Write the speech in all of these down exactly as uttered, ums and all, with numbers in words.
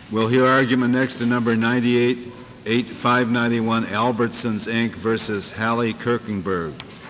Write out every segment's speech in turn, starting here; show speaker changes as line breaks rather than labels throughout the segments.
We'll hear argument next to number ninety-eight, eight five ninety-one, Albertsons, Incorporated versus Hallie Kirkenberg.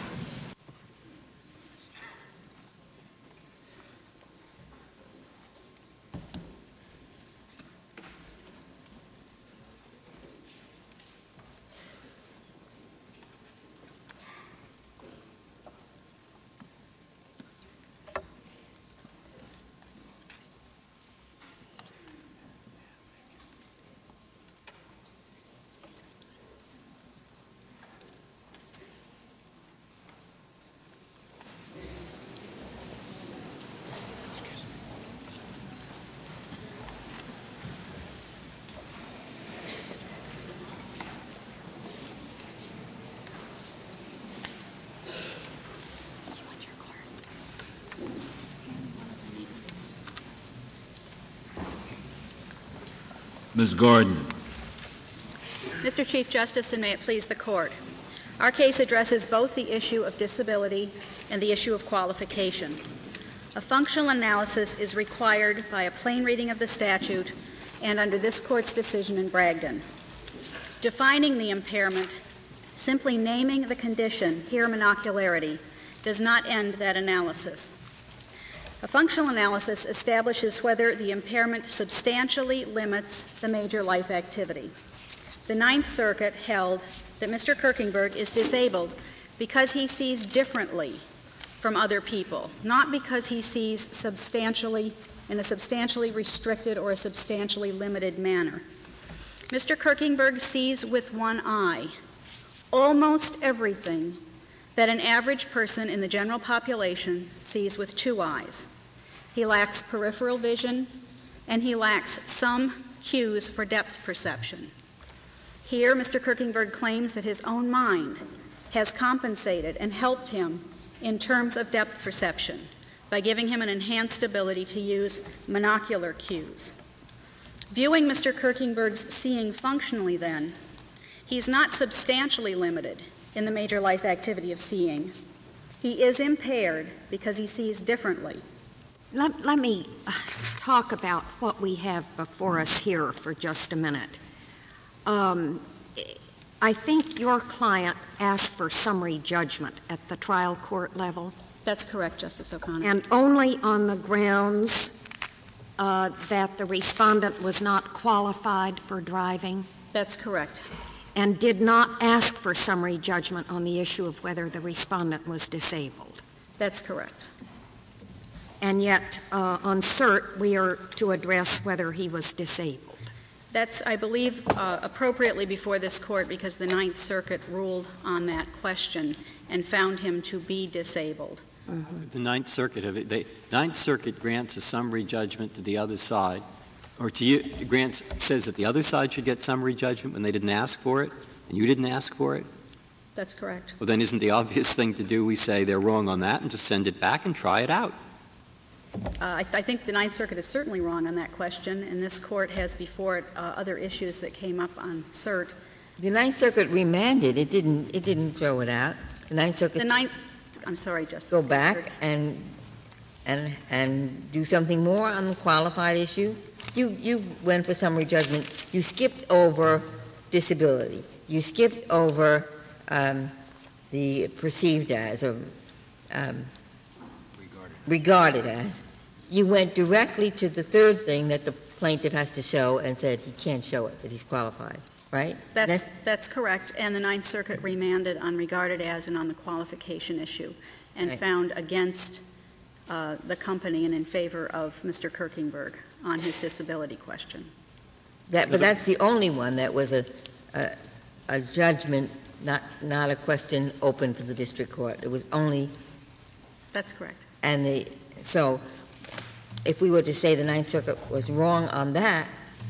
Miz Gordon.
Mister Chief Justice, and may it please the Court, our case addresses both the issue of disability and the issue of qualification. A functional analysis is required by a plain reading of the statute and under this Court's decision in Bragdon. Defining the impairment, simply naming the condition, here monocularity, does not end that analysis. A functional analysis establishes whether the impairment substantially limits the major life activity. The Ninth Circuit held that Mister Kirkenberg is disabled because he sees differently from other people, not because he sees substantially in a substantially restricted or a substantially limited manner. Mister Kirkenberg sees with one eye almost everything that an average person in the general population sees with two eyes. He lacks peripheral vision, and he lacks some cues for depth perception. Here, Mister Kirkenberg claims that his own mind has compensated and helped him in terms of depth perception by giving him an enhanced ability to use monocular cues. Viewing Mister Kirkenberg's seeing functionally, then, he's not substantially limited in the major life activity of seeing. He is impaired because he sees differently.
Let, let me talk about what we have before us here for just a minute. Um, I think your client asked for summary judgment at the trial court level.
That's correct, Justice O'Connor.
And only on the grounds uh, that the respondent was not qualified for driving?
That's correct.
And did not ask for summary judgment on the issue of whether the respondent was disabled?
That's correct.
And yet, uh, on cert, we are to address whether he was disabled.
That's, I believe, uh, appropriately before this Court because the Ninth Circuit ruled on that question and found him to be disabled.
Mm-hmm. The Ninth Circuit, have it, they, Ninth Circuit grants a summary judgment to the other side, or to you, grants says that the other side should get summary judgment when they didn't ask for it, and you didn't ask for it?
That's correct.
Well, then isn't the obvious thing to do, we say they're wrong on that and just send it back and try it out?
Uh, I, th- I think the Ninth Circuit is certainly wrong on that question, and this Court has before it uh, other issues that came up on cert.
The Ninth Circuit remanded. It didn't. It didn't throw it out. The Ninth Circuit.
The Ninth. I'm sorry, Justice.
Go back and and and do something more on the qualified issue. You you went for summary judgment. You skipped over disability. You skipped over um, the perceived as or um, regarded. regarded as. You went directly to the third thing that the plaintiff has to show and said he can't show it, that he's qualified, right?
That's, that's, that's correct. And the Ninth Circuit remanded on regarded as and on the qualification issue and right. found against uh, the company and in favor of Mister Kirkenberg on his disability question.
That, but that's the only one that was a, a, a judgment, not, not a question open for the district court. It was only.
That's correct.
And the, so if we were to say the Ninth Circuit was wrong on that,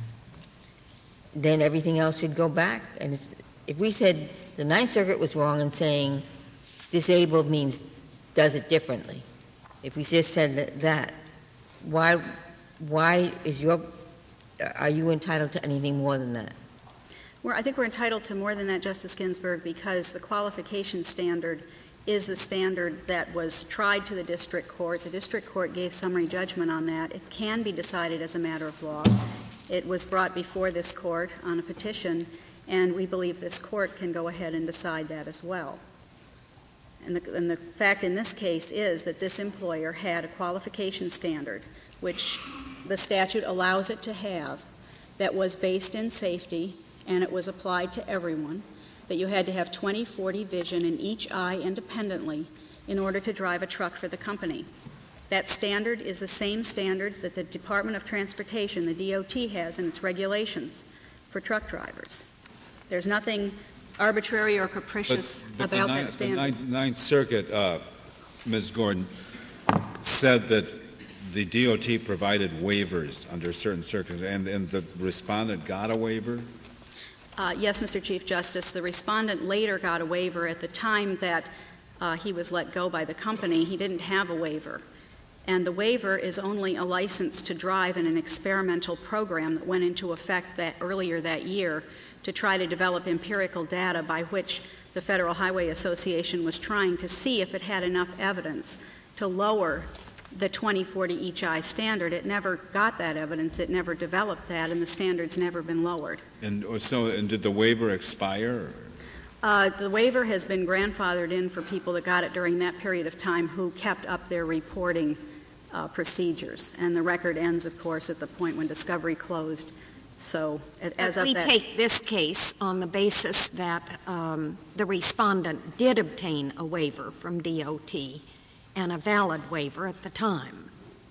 then everything else should go back. And it's, if we said the Ninth Circuit was wrong in saying disabled means does it differently, if we just said that, that why, why is your, are you entitled to anything more than that?
Well, I think we're entitled to more than that, Justice Ginsburg, because the qualification standard is the standard that was tried to the district court. The district court gave summary judgment on that. It can be decided as a matter of law. It was brought before this court on a petition, and we believe this court can go ahead and decide that as well. And the, and the fact in this case is that this employer had a qualification standard, which the statute allows it to have, that was based in safety, and it was applied to everyone, that you had to have twenty forty vision in each eye independently in order to drive a truck for the company. That standard is the same standard that the Department of Transportation, the D O T, has in its regulations for truck drivers. There's nothing arbitrary or capricious
But- but
about
the
that
Ninth-
standard.
The Ninth- Ninth Circuit, uh, Miz Gordon, said that the D O T provided waivers under certain circumstances, and, and the respondent got a waiver?
Uh, yes, Mister Chief Justice. The respondent later got a waiver. At the time that uh, he was let go by the company, he didn't have a waiver. And the waiver is only a license to drive in an experimental program that went into effect that earlier that year to try to develop empirical data by which the Federal Highway Association was trying to see if it had enough evidence to lower the twenty forty each eye standard. It never got that evidence. It never developed that, and the standard's never been lowered.
And or so, and did the waiver expire?
Uh, the waiver has been grandfathered in for people that got it during that period of time who kept up their reporting uh, procedures. And the record ends, of course, at the point when discovery closed. So as
But
of
we
that,
take this case on the basis that um, the respondent did obtain a waiver from D O T and a valid waiver at the time,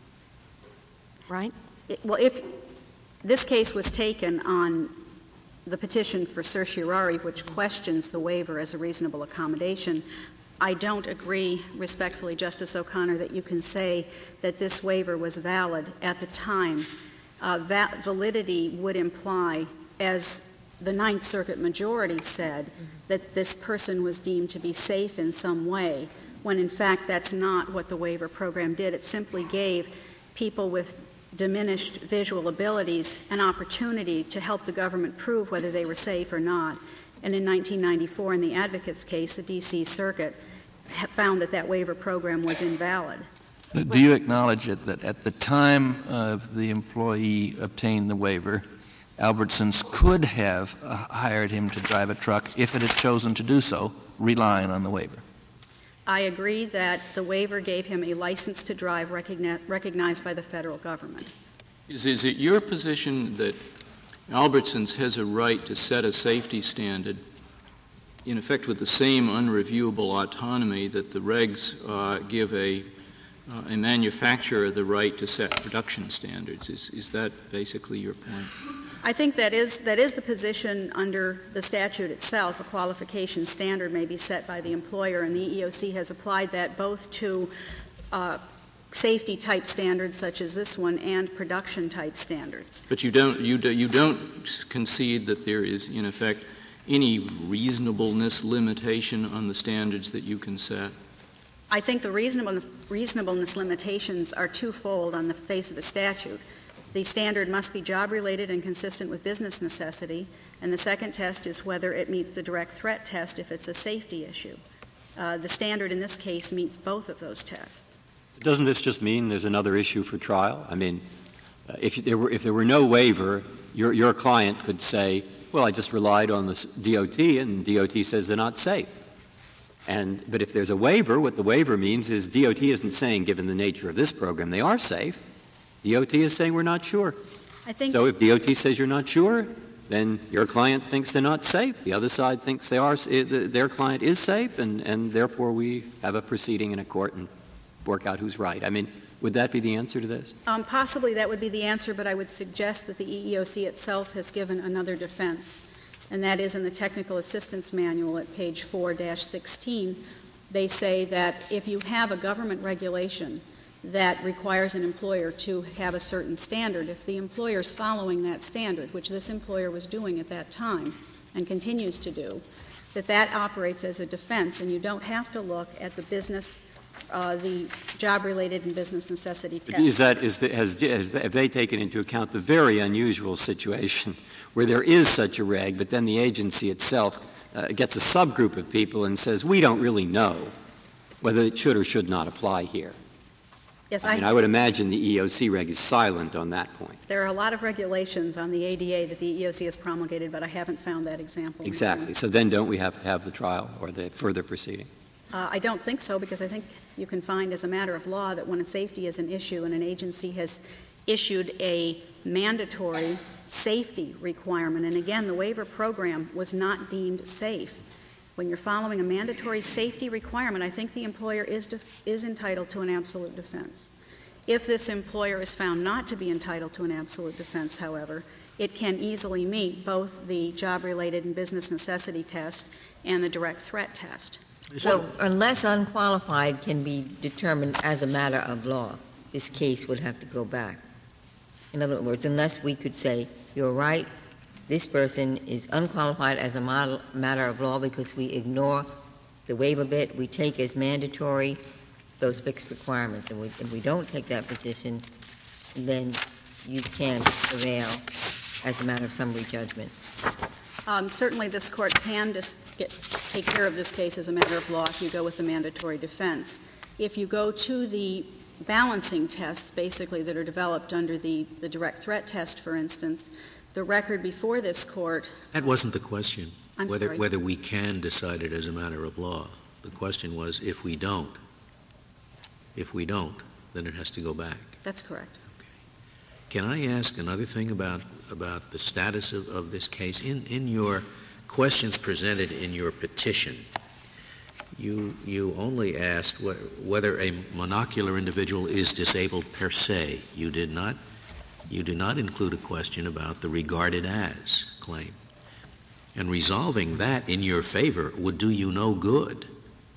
right?
it- well, if this case was taken on the petition for certiorari, which questions the waiver as a reasonable accommodation, I don't agree, respectfully, Justice O'Connor, that you can say that this waiver was valid at the time. Uh, that validity would imply, as the Ninth Circuit majority said, that this person was deemed to be safe in some way, when in fact that's not what the waiver program did. It simply gave people with diminished visual abilities an opportunity to help the government prove whether they were safe or not. And in nineteen ninety-four, in the Advocates case, the D C Circuit found that that waiver program was invalid.
Do you acknowledge it, that at the time of the employee obtained the waiver, Albertsons could have uh, hired him to drive a truck if it had chosen to do so, relying on the waiver?
I agree that the waiver gave him a license to drive recogni- recognized by the federal government.
Is, is it your position that Albertsons has a right to set a safety standard, in effect with the same unreviewable autonomy that the regs uh, give a, uh, a manufacturer the right to set production standards? Is, is that basically your point?
I think that is, that is the position under the statute itself. A qualification standard may be set by the employer, and the E E O C has applied that both to uh, safety-type standards such as this one and production-type standards.
But you don't, you, do, you don't concede that there is, in effect, any reasonableness limitation on the standards that you can set?
I think the reasonableness, reasonableness limitations are twofold on the face of the statute. The standard must be job-related and consistent with business necessity, and the second test is whether it meets the direct threat test if it's a safety issue. Uh, the standard in this case meets both of those tests.
Doesn't this just mean there's another issue for trial? I mean, uh, if there were if there were no waiver, your your client could say, well, I just relied on the D O T, and D O T says they're not safe. And but if there's a waiver, what the waiver means is D O T isn't saying, given the nature of this program, they are safe. D O T is saying we're not sure.
I think
So if D O T says you're not sure, then your client thinks they're not safe. The other side thinks they are, their client is safe, and, and therefore we have a proceeding in a court and work out who's right. I mean, would that be the answer to this?
Um, possibly that would be the answer, but I would suggest that the E E O C itself has given another defense, and that is in the Technical Assistance Manual at page four dash sixteen. They say that if you have a government regulation that requires an employer to have a certain standard, if the employer is following that standard, which this employer was doing at that time and continues to do, that that operates as a defense, and you don't have to look at the business Uh, the job-related and business necessity test.
Is that, is the, has, has the, have they taken into account the very unusual situation where there is such a reg, but then the agency itself uh, gets a subgroup of people and says, we don't really know whether it should or should not apply here?
Yes,
I mean, I would imagine the E E O C reg is silent on that point.
There are a lot of regulations on the A D A that the E E O C has promulgated, but I haven't found that example.
Exactly. So then don't we have to have the trial or the further proceeding?
Uh, I don't think so, because I think you can find as a matter of law that when a safety is an issue and an agency has issued a mandatory safety requirement, and again, the waiver program was not deemed safe. When you're following a mandatory safety requirement, I think the employer is, def- is entitled to an absolute defense. If this employer is found not to be entitled to an absolute defense, however, it can easily meet both the job-related and business necessity test and the direct threat test.
So unless unqualified can be determined as a matter of law, this case would have to go back. In other words, unless we could say, you're right, this person is unqualified as a model, matter of law because we ignore the waiver bit, we take as mandatory those fixed requirements. And we, if we don't take that position, then you can't prevail as a matter of summary judgment.
Um, certainly this court can dis- get, take care of this case as a matter of law if you go with the mandatory defense. If you go to the balancing tests, basically, that are developed under the, the direct threat test, for instance, the record before this court.
That wasn't the question,
I'm
whether,
sorry.
whether we can decide it as a matter of law. The question was, if we don't, if we don't, then it has to go back.
That's correct.
Okay. Can I ask another thing about, about the status of, of this case? In, in your questions presented in your petition, you, you only asked wh- whether a monocular individual is disabled per se. You did not You did not include a question about the regarded as claim. And resolving that in your favor would do you no good,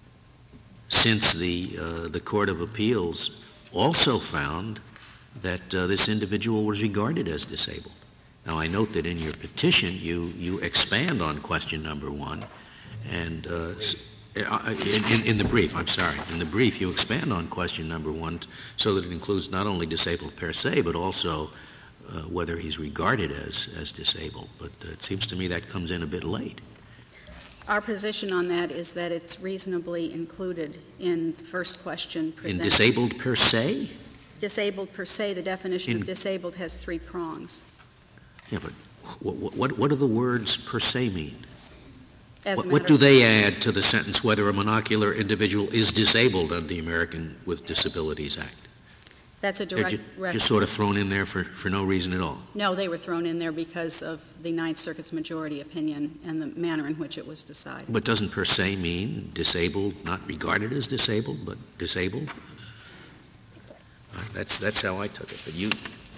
since the, uh, the Court of Appeals also found that uh, this individual was regarded as disabled. Now, I note that in your petition you, you expand on question number one, and uh, in, in, in the brief, I'm sorry, in the brief you expand on question number one so that it includes not only disabled per se, but also uh, whether he's regarded as, as disabled. But uh, it seems to me that comes in a bit late.
Our position on that is that it's reasonably included in the first question presented.
In disabled per se?
Disabled per se, the definition
In-
of disabled has three prongs.
Yeah, but what, what, what do the words per se mean?
As a
What, what
matter
do
of-
they add to the sentence whether a monocular individual is disabled under the American with Disabilities Act?
That's a
They're
direct
ju-
reference.
just sort of thrown in there for, for no reason at all.
No, they were thrown in there because of the Ninth Circuit's majority opinion and the manner in which it was decided.
But doesn't per se mean disabled, not regarded as disabled, but disabled? Uh, that's, that's how I took it. But you,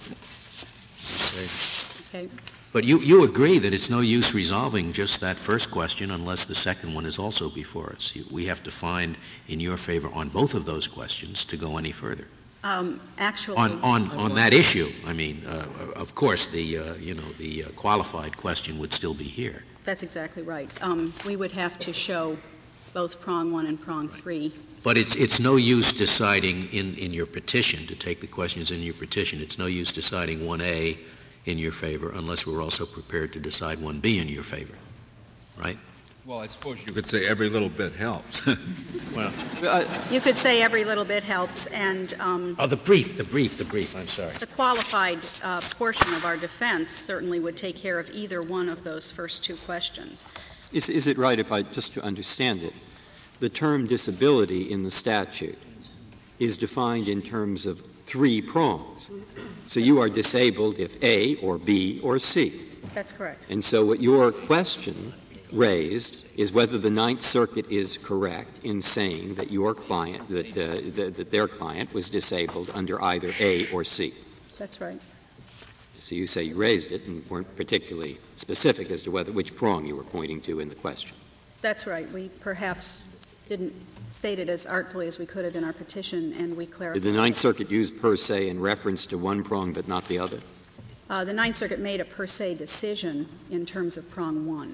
you say,
Okay.
but you, you agree that it's no use resolving just that first question unless the second one is also before us. You, we have to find in your favor on both of those questions to go any further.
Um, actually,
On, on, on that issue, I mean, uh, of course, the, uh, you know, the uh, qualified question would still be here.
that's exactly right. Um, we would have to show both prong one and prong three.
But it's, it's no use deciding in, in your petition, to take the questions in your petition, it's no use deciding one A in your favor unless we're also prepared to decide one B in your favor, right?
Well, I suppose you could say every little bit helps.
Well,
Uh,
You could say every little bit helps, and um,
oh, the brief, the brief, the brief, I'm sorry.
the qualified uh, portion of our defense certainly would take care of either one of those first two questions.
Is, is it right, if I, just to understand it, the term disability in the statute is defined in terms of three prongs. So you are disabled if A or B or C.
That's correct.
And so what your question raised is whether the Ninth Circuit is correct in saying that your client, that, uh, that, that their client was disabled under either A or C.
That's right.
So you say you raised it and weren't particularly specific as to whether which prong you were pointing to in the question.
That's right. We perhaps didn't state it as artfully as we could have in our petition, and we clarified.
Did the Ninth Circuit use per se in reference to one prong but not the other?
Uh, the Ninth Circuit made a per se decision in terms of prong one.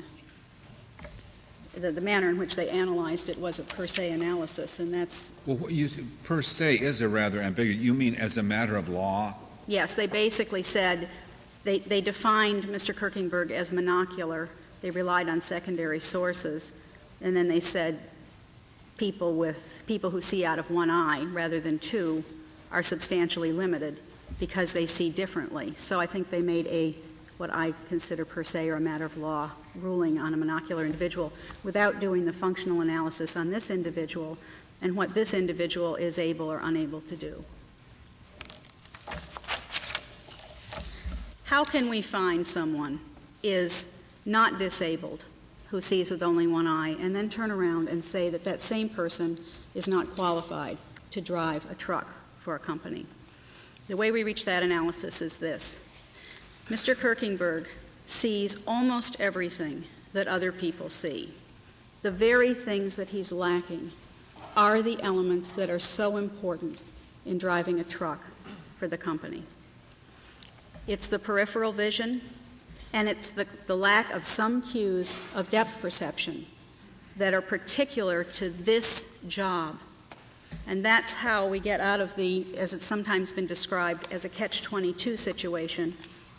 The, the manner in which they analyzed it was a per se analysis, and that's,
Well, what you, per se is a rather ambiguous. You mean as a matter of law?
yes, they basically said, they, they defined Mister Kirkingberg as monocular. They relied on secondary sources, and then they said people with, people who see out of one eye rather than two are substantially limited because they see differently. So I think they made a, what I consider per se or a matter of law, ruling on a monocular individual without doing the functional analysis on this individual and what this individual is able or unable to do. How can we find someone is not disabled who sees with only one eye and then turn around and say that that same person is not qualified to drive a truck for a company? The way we reach that analysis is this. Mister Kirkingberg sees almost everything that other people see. The very things that he's lacking are the elements that are so important in driving a truck for the company. It's the peripheral vision, and it's the, the lack of some cues of depth perception that are particular to this job. And that's how we get out of the, as it's sometimes been described, as a catch twenty-two situation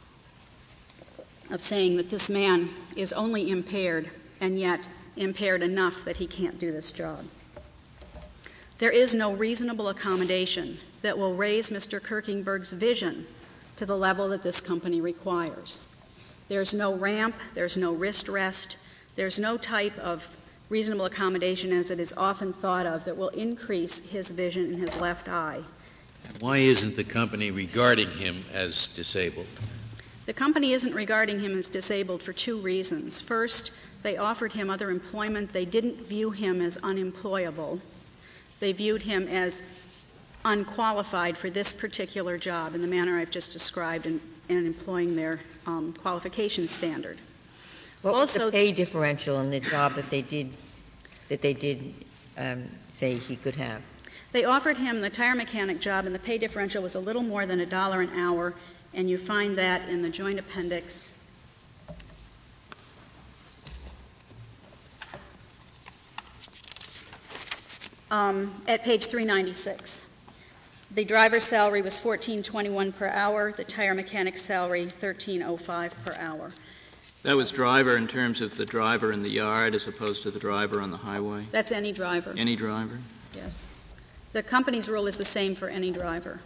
of saying that this man is only impaired and yet impaired enough that he can't do this job. There is no reasonable accommodation that will raise Mister Kirkingberg's vision to the level that this company requires. There's no ramp, there's no wrist rest, there's no type of reasonable accommodation as it is often thought of that will increase his vision in his left eye.
Why isn't the company regarding him as disabled?
The company isn't regarding him as disabled for two reasons. First, they offered him other employment. They didn't view him as unemployable. They viewed him as unqualified for this particular job in the manner I've just described in, in employing their um, qualification standard.
What was
Also-
the pay differential in the job that they did, that they did um, say he could have?
They offered him the tire mechanic job, and the pay differential was a little more than a dollar an hour, and you find that in the joint appendix. Um, at page three ninety-six. The driver's salary was fourteen twenty-one per hour, the tire mechanic's salary thirteen oh five per hour.
That was driver in terms of the driver in the yard as opposed to the driver on the highway?
That's any driver,
Any driver?
yes. The company's rule is the same for any driver.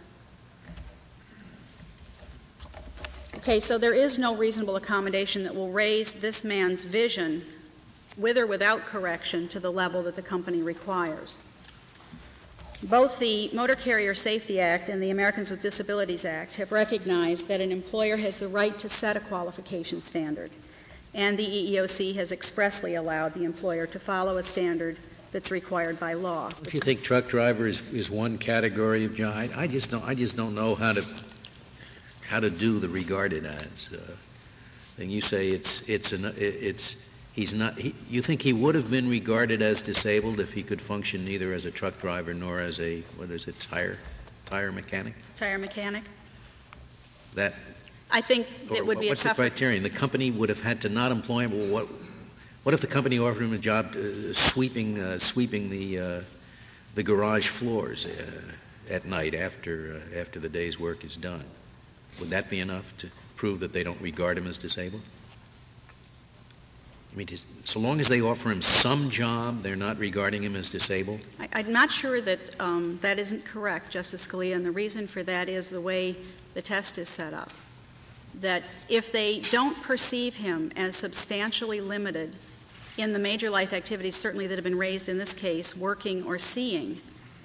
Okay, so there is no reasonable accommodation that will raise this man's vision, with or without correction, to the level that the company requires. Both the Motor Carrier Safety Act and the Americans with Disabilities Act have recognized that an employer has the right to set a qualification standard, and the E E O C has expressly allowed the employer to follow a standard that's required by law.
If you think truck driver is, is one category of job, I, I just don't, I just don't know how to, how to do the regarded as uh, thing. You say it's, it's, an, it's, he's not, he, you think he would have been regarded as disabled if he could function neither as a truck driver nor as a, what is it, tire, tire mechanic?
Tire mechanic?
That,
I think it would be a
what's the
tough...
criterion? The company would have had to not employ him. Well, what, what if the company offered him a job uh, sweeping, uh, sweeping the, uh, the garage floors uh, at night after, uh, after the day's work is done? Would that be enough to prove that they don't regard him as disabled? I mean, so long as they offer him some job, they're not regarding him as disabled?
I, I'm not sure that um, that isn't correct, Justice Scalia, and the reason for that is the way the test is set up. That if they don't perceive him as substantially limited in the major life activities, certainly that have been raised in this case, working or seeing,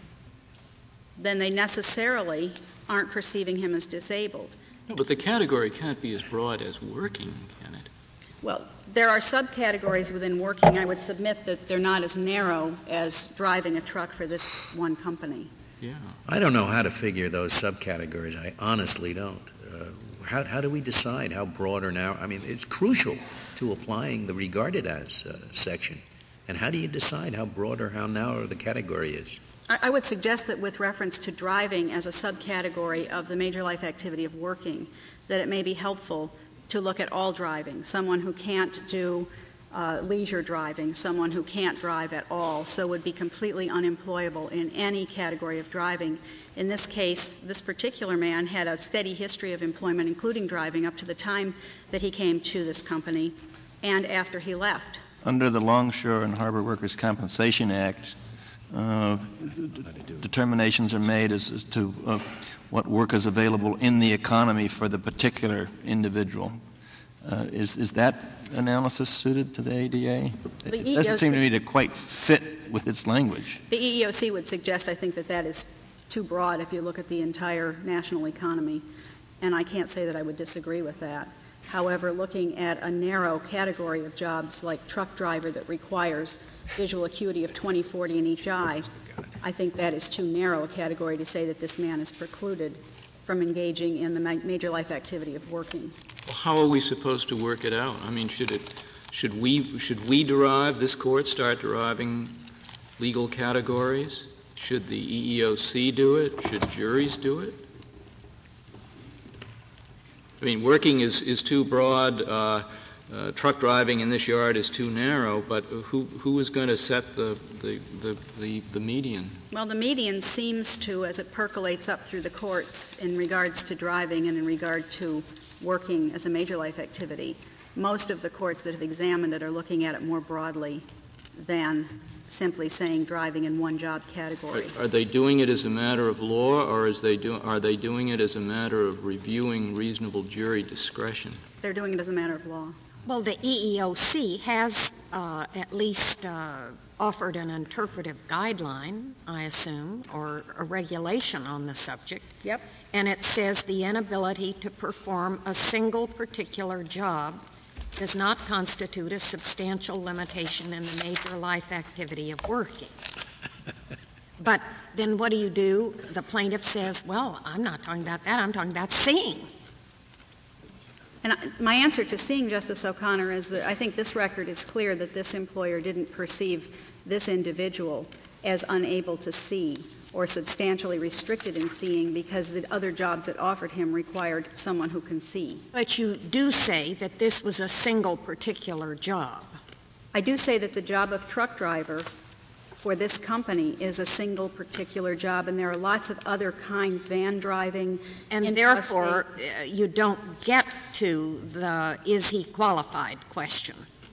then they necessarily aren't perceiving him as disabled.
No, but the category can't be as broad as working, can it?
Well, there are subcategories within working. I would submit that they're not as narrow as driving a truck for this one company.
Yeah.
I don't know how to figure those subcategories. I honestly don't. Uh, how, how do we decide how broad or narrow? I mean, it's crucial to applying the regarded as uh, section. And how do you decide how broad or how narrow the category is?
I, I would suggest that with reference to driving as a subcategory of the major life activity of working, that it may be helpful to look at all driving, someone who can't do uh, leisure driving, someone who can't drive at all, so would be completely unemployable in any category of driving. In this case, this particular man had a steady history of employment, including driving, up to the time that he came to this company and after he left.
Under the Longshore and Harbor Workers' Compensation Act, uh, determinations are made as, as to uh, what work is available in the economy for the particular individual. Uh, is, is that analysis suited to the A D A?
The
It doesn't seem to me to quite fit with its language.
The E E O C would suggest, I think, that that is too broad if you look at the entire national economy, and I can't say that I would disagree with that. However, looking at a narrow category of jobs like truck driver that requires visual acuity of twenty forty in each eye, I think that is too narrow a category to say that this man is precluded from engaging in the ma- major life activity of working.
Well, how are we supposed to work it out? I mean, should it, should we, should we derive, this court start deriving legal categories? Should the E E O C do it? Should juries do it? I mean, working is, is too broad, uh, uh, truck driving in this yard is too narrow, but who, who is going to set the, the, the, the, the median?
Well, the median seems to, as it percolates up through the courts in regards to driving and in regard to working as a major life activity, most of the courts that have examined it are looking at it more broadly than simply saying driving in one job category.
Are, are they doing it as a matter of law, or is they do, are they doing it as a matter of reviewing reasonable jury discretion?
They're doing it as a matter of law.
Well, the E E O C has uh, at least uh, offered an interpretive guideline, I assume, or a regulation on the subject.
Yep.
And it says the inability to perform a single particular job does not constitute a substantial limitation in the major life activity of working. But then what do you do? The plaintiff says, well, I'm not talking about that, I'm talking about seeing.
And I, my answer to seeing, Justice O'Connor, is that I think this record is clear that this employer didn't perceive this individual as unable to see or substantially restricted in seeing because the other jobs that offered him required someone who can see.
But you do say that this was a single particular job.
I do say that the job of truck driver for this company is a single particular job, and there are lots of other kinds, van driving.
And therefore, uh, you don't get to the is he qualified question.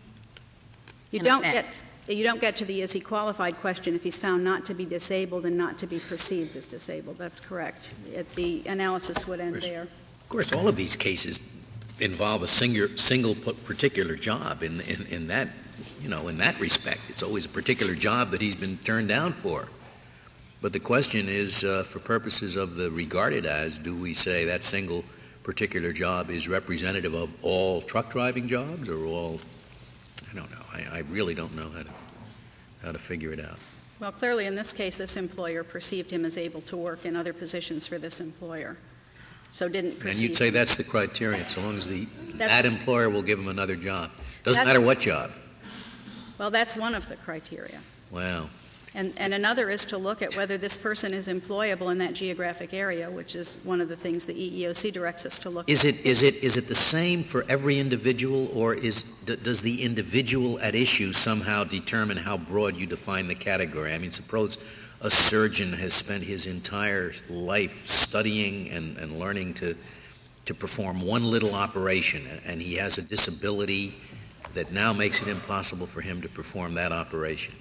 You don't get You don't get to the is he qualified question if he's found not to be disabled and not to be perceived as disabled. That's correct. It, the analysis would end there.
Of course, all of these cases involve a single, single particular job. In, in, in that, you know, in that respect, it's always a particular job that he's been turned down for. But the question is, uh, for purposes of the regarded as, do we say that single particular job is representative of all truck driving jobs or all? I don't know. I, I really don't know how to how to figure it out.
Well, clearly in this case, this employer perceived him as able to work in other positions for this employer, so didn't perceive.
And you'd say that's the criterion, so long as the
That's-
that employer will give him another job. Doesn't
That's-
matter what job.
Well, that's one of the criteria.
Wow.
And, and another is to look at whether this person is employable in that geographic area, which is one of the things the E E O C directs us to look
Is
at.
it is it is it the same for every individual, or is d- does the individual at issue somehow determine how broad you define the category? I mean, suppose a surgeon has spent his entire life studying and, and learning to to perform one little operation, and, and he has a disability that now makes it impossible for him to perform that operation.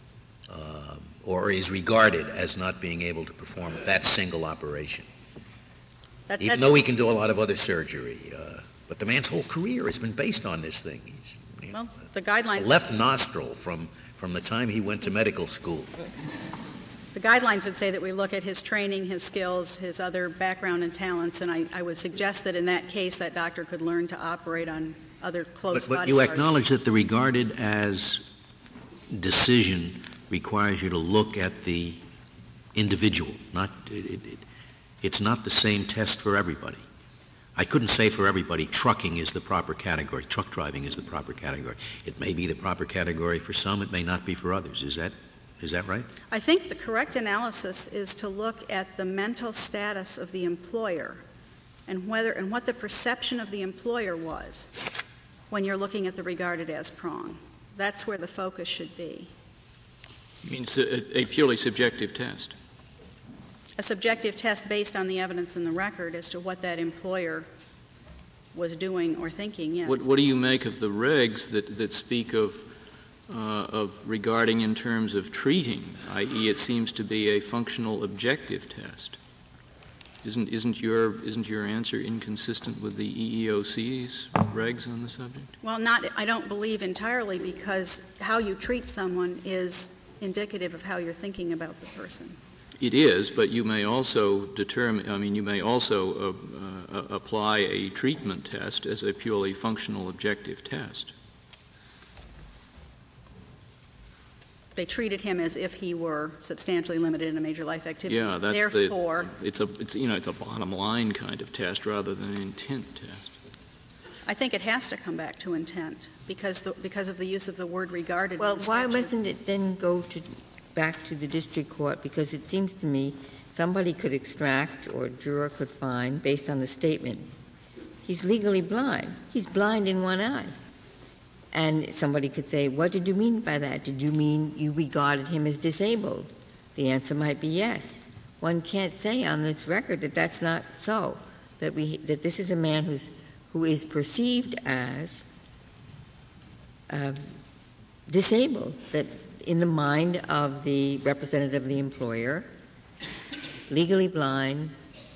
Um, or is regarded as not being able to perform that single operation,
That-
even
that's-
though he can do a lot of other surgery. Uh, but the man's whole career has been based on this thing. He's you know,
Well, the guidelines.
a left nostril from, from the time he went to medical school.
The guidelines would say that we look at his training, his skills, his other background and talents, and I, I would suggest that in that case that doctor could learn to operate on other close
But, but
body
you
parts.
acknowledge that the regarded as decision requires you to look at the individual. Not it, it, it, it's not the same test for everybody. I couldn't say for everybody trucking is the proper category, truck driving is the proper category. It may be the proper category for some, it may not be for others. Is that is that right?
I think the correct analysis is to look at the mental status of the employer and whether and what the perception of the employer was when you're looking at the regarded as prong. That's where the focus should be.
It means a, a purely subjective test.
A subjective test based on the evidence in the record as to what that employer was doing or thinking, yes.
What, what do you make of the regs that, that speak of uh, of regarding in terms of treating, that is it seems to be a functional objective test. Isn't, isn't, your, isn't your answer inconsistent with the E E O C's regs on the subject?
Well, not, I don't believe entirely, because how you treat someone is indicative of how you're thinking about the person.
It is, but you may also determine, I mean, you may also uh, uh, apply a treatment test as a purely functional objective test.
They treated him as if he were substantially limited in a major life activity.
Yeah, that's
Therefore,
the, it's a, it's, you know, it's a bottom line kind of test rather than an intent test.
I think it has to come back to intent, because the, because of the use of the word regarded. in
Well,
the
why
statute.
doesn't it then go to, back to the district court? Because it seems to me somebody could extract, or a juror could find, based on the statement, he's legally blind. He's blind in one eye. And somebody could say, what did you mean by that? Did you mean you regarded him as disabled? The answer might be yes. One can't say on this record that that's not so, that we that this is a man who's who is perceived as uh, disabled, that in the mind of the representative of the employer, legally blind,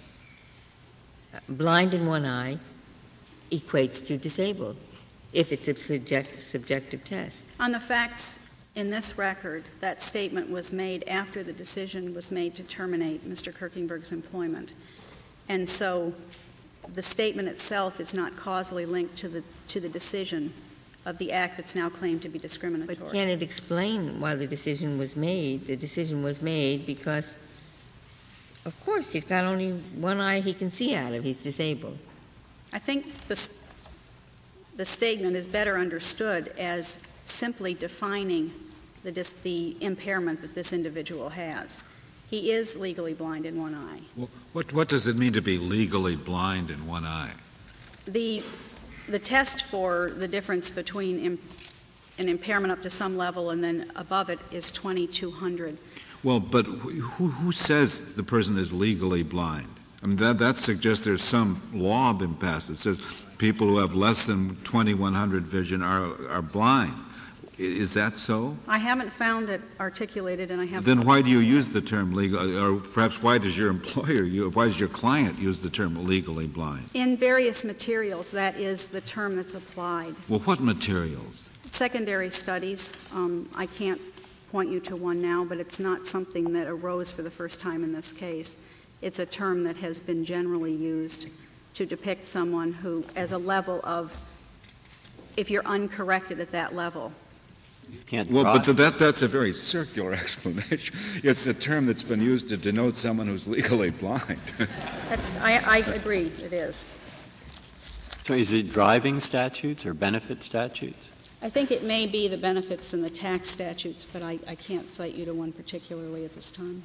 blind in one eye, equates to disabled, if it's a subject, subjective test.
On the facts in this record, that statement was made after the decision was made to terminate Mister Kirkenberg's employment. And so the statement itself is not causally linked to the, to the decision of the act that's now claimed to be discriminatory.
But can it explain why the decision was made? The decision was made because, of course, he's got only one eye he can see out of. He's disabled.
I think the, the statement is better understood as simply defining the, dis, the impairment that this individual has. He is legally blind in one eye.
Well, what, what does it mean to be legally blind in one eye?
The, the test for the difference between im, an impairment up to some level and then above it is twenty-two hundred.
Well, but who, who says the person is legally blind? I mean, that, that suggests there's some law been passed that says people who have less than twenty-one hundred vision are, are blind. Is that so?
I haven't found it articulated, and I haven't.
Then why do you use the term legal, or perhaps why does your employer, why does your client use the term legally blind?
In various materials, that is the term that's applied.
Well, what materials?
Secondary studies. Um, I can't point you to one now, but it's not something that arose for the first time in this case. It's a term that has been generally used to depict someone who, as a level of, if you're uncorrected at that level.
Can't
well,
drive.
but that, that's a very circular explanation. It's a term that's been used to denote someone who's legally blind.
I, I agree, it is.
So is it driving statutes or benefit statutes?
I think it may be the benefits and the tax statutes, but I, I can't cite you to one particularly at this time.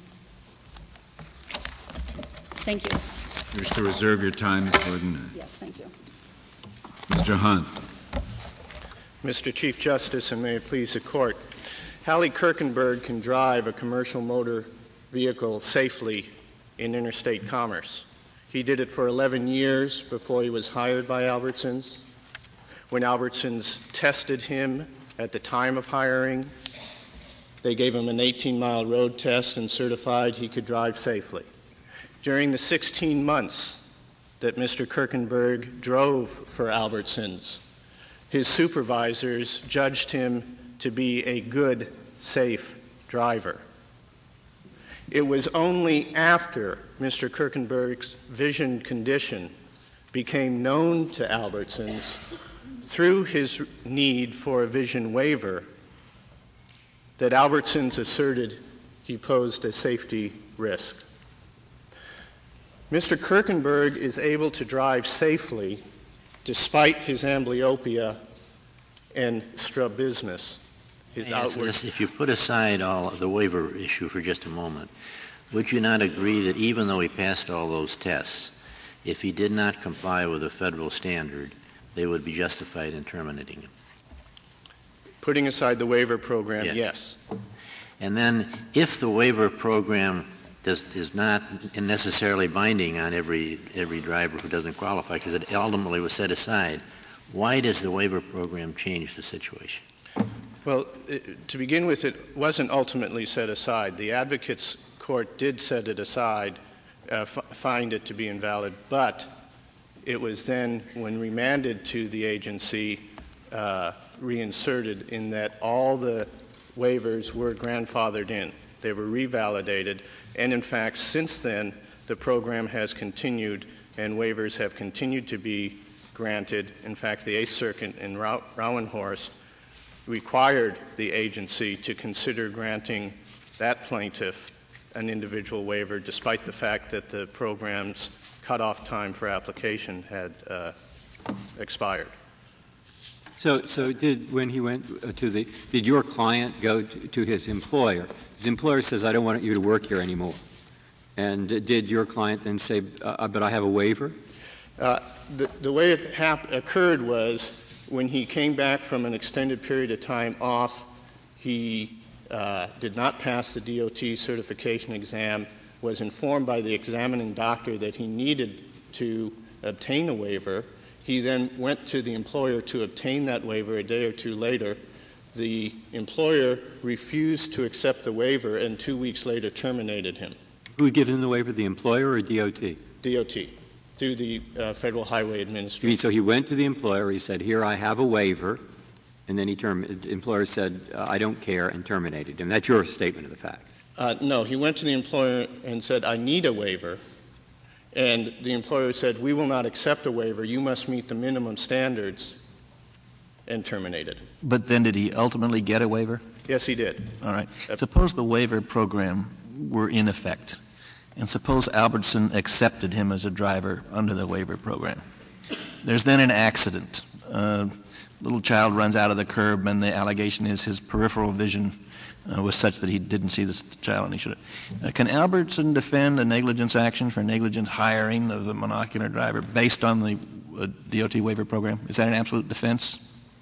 Thank you.
You wish to reserve your time, Miz Gordon?
Yes, thank you.
Mister Hunt.
Mister Chief Justice, and may it please the Court, Hallie Kirkenberg can drive a commercial motor vehicle safely in interstate commerce. He did it for eleven years before he was hired by Albertsons. When Albertsons tested him at the time of hiring, they gave him an eighteen mile road test and certified he could drive safely. During the sixteen months that Mister Kirkenberg drove for Albertsons, his supervisors judged him to be a good, safe driver. It was only after Mister Kirkenberg's vision condition became known to Albertsons through his need for a vision waiver that Albertsons asserted he posed a safety risk. Mister Kirkenberg is able to drive safely despite his amblyopia and strabismus, his
Yes,
outward.
yes, if you put aside all the waiver issue for just a moment, would you not agree that even though he passed all those tests, if he did not comply with a federal standard, they would be justified in terminating him?
Putting aside the waiver program,
Yes.
yes.
And then if the waiver program does, is not necessarily binding on every, every driver who doesn't qualify, because it ultimately was set aside, why does the waiver program change the situation?
Well, it, to begin with, it wasn't ultimately set aside. The Advocates Court did set it aside, uh, f- find it to be invalid, but it was then, when remanded to the agency, uh, reinserted in that all the waivers were grandfathered in. They were revalidated, and in fact, since then, the program has continued and waivers have continued to be granted. In fact, the Eighth Circuit in Rau- Rauenhorst required the agency to consider granting that plaintiff an individual waiver, despite the fact that the program's cutoff time for application had uh, expired.
So, so did when he went to the did your client go to, to his employer? His employer says, "I don't want you to work here anymore." And did your client then say, uh, "But I have a waiver"?
Uh, the, the way it hap- occurred was when he came back from an extended period of time off, he uh, did not pass the D O T certification exam, was informed by the examining doctor that he needed to obtain a waiver. He then went to the employer to obtain that waiver a day or two later. The employer refused to accept the waiver and two weeks later terminated him.
Who had given him the waiver, the employer or D O T?
D O T, through the uh, Federal Highway Administration.
So he went to the employer, he said, "Here, I have a waiver," and then he term- the employer said, uh, "I don't care," and terminated him. That's your statement of the facts.
Uh, no, he went to the employer and said, "I need a waiver." And the employer said, "We will not accept a waiver. You must meet the minimum standards," and terminated.
But then did he ultimately get a waiver?
Yes, he did.
All right.
Uh,
Suppose the waiver program were in effect, and suppose Albertson accepted him as a driver under the waiver program. There's then an accident. A little child runs out of the curb, and the allegation is his peripheral vision uh, was such that he didn't see this child and he should have. Uh, can Albertson defend a negligence action for negligent hiring of a monocular driver based on the uh, D O T waiver program? Is that an absolute defense?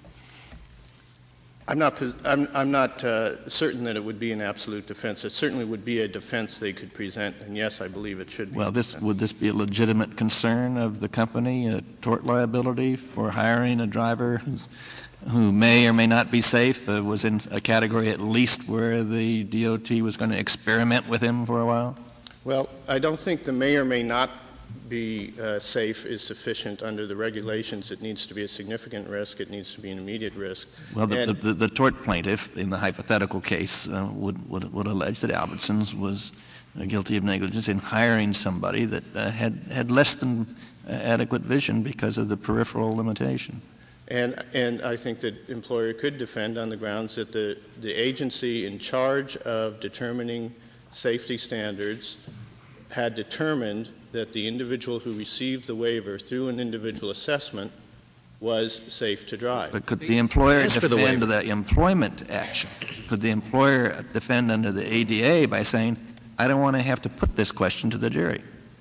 I'm not, I'm, I'm not uh, certain that it would be an absolute defense. It certainly would be a defense they could present, and yes, I believe it should be.
Well, this, would this be a legitimate concern of the company, a tort liability for hiring a driver who's, who may or may not be safe, uh, was in a category at least where the D O T was going to experiment with him for a while?
Well, I don't think the may or may not be uh, safe is sufficient under the regulations. It needs to be a significant risk. It needs to be an immediate risk.
Well, the,
And-
the, the, the tort plaintiff in the hypothetical case uh, would, would, would allege that Albertsons was uh, guilty of negligence in hiring somebody that uh, had, had less than uh, adequate vision because of the peripheral limitation.
And, and I think that employer could defend on the grounds that the, the agency in charge of determining safety standards had determined that the individual who received the waiver through an individual assessment was safe to drive.
But could the employer
As for the
defend
waiver-
the employment action? Could the employer defend under the A D A by saying, I don't want to have to put this question to the jury?